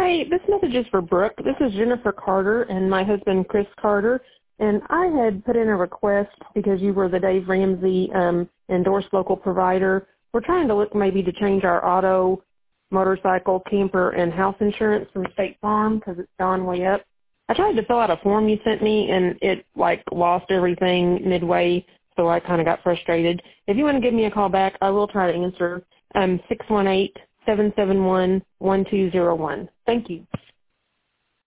Hi, this message is for Brooke. This is Jennifer Carter and my husband Chris Carter. And I had put in a request because you were the Dave Ramsey endorsed local provider. We're trying to look maybe to change our auto, motorcycle, camper, and house insurance from State Farm because it's gone way up. I tried to fill out a form you sent me, and it, lost everything midway, so I kind of got frustrated. If you want to give me a call back, I will try to answer 618-771-1201. Thank you.